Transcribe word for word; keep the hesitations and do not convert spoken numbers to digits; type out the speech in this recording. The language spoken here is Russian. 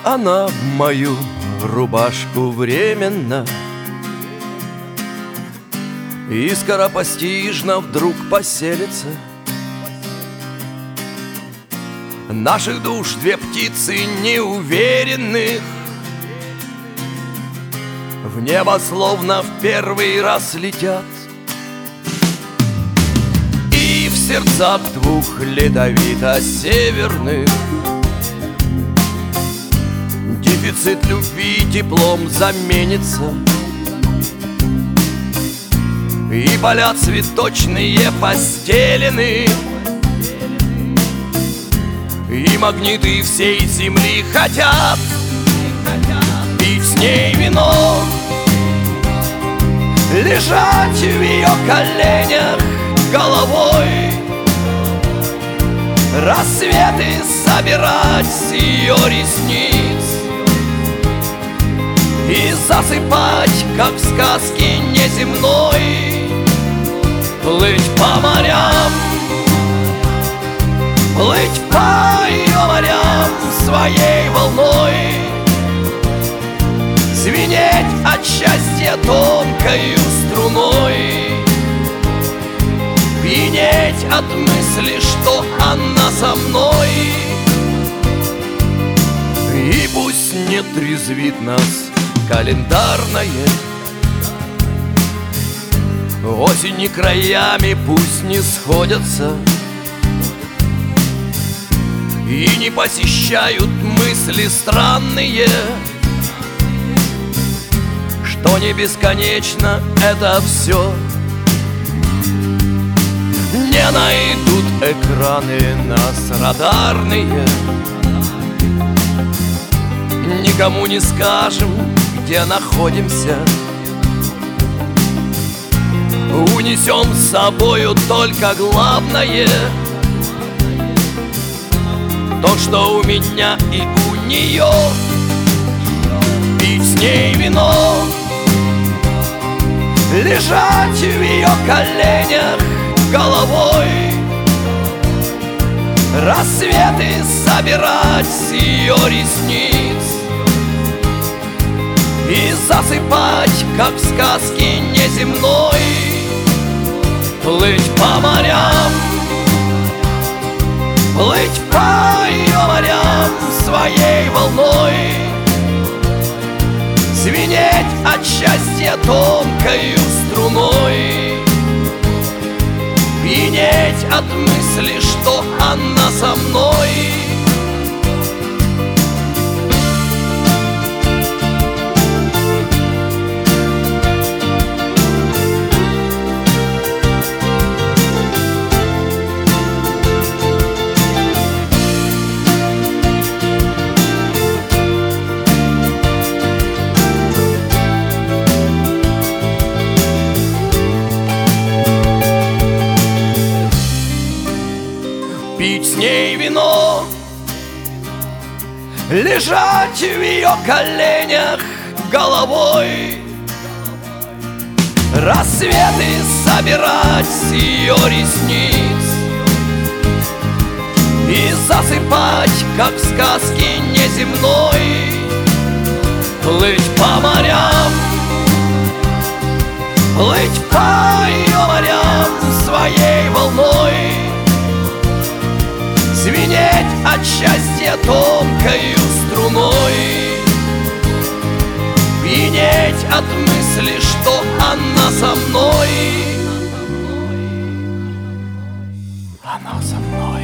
она в мою рубашку временно и скоропостижно вдруг поселится. Наших душ две птицы неуверенных в небо словно в первый раз летят, и в сердцах двух ледовито-северных дефицит любви теплом заменится, и поля цветочные постелены, и магниты всей земли хотят пить с ней вино, лежать в ее коленях головой, рассветы собирать с ее ресниц и засыпать, как в сказке неземной, плыть по морям, плыть по ее морям своей волной, звенеть от счастья тонкою струной, пьянеть от мысли, что она со мной. И пусть не трезвит нас календарное, осени краями пусть не сходятся, и не посещают мысли странные, что не бесконечно это все. Не найдут экраны нас радарные, никому не скажем, где находимся, унесем с собою только главное, то, что у меня и у нее, пить с ней вино, лежать в ее коленях головой, рассветы собирать с ее ресниц и засыпать, как в сказке неземной, плыть по морям, плыть по ее морям своей волной, звенеть от счастья тонкою струной, пьянеть от мысли, что она со мной. Пить с ней вино, лежать в ее коленях головой, рассветы собирать с ее ресниц и засыпать, как в сказке неземной, плыть по морям, плыть по ее морям своей волной, звенеть от счастья тонкою струной, пьянеть от мысли, что она со мной. Она со мной.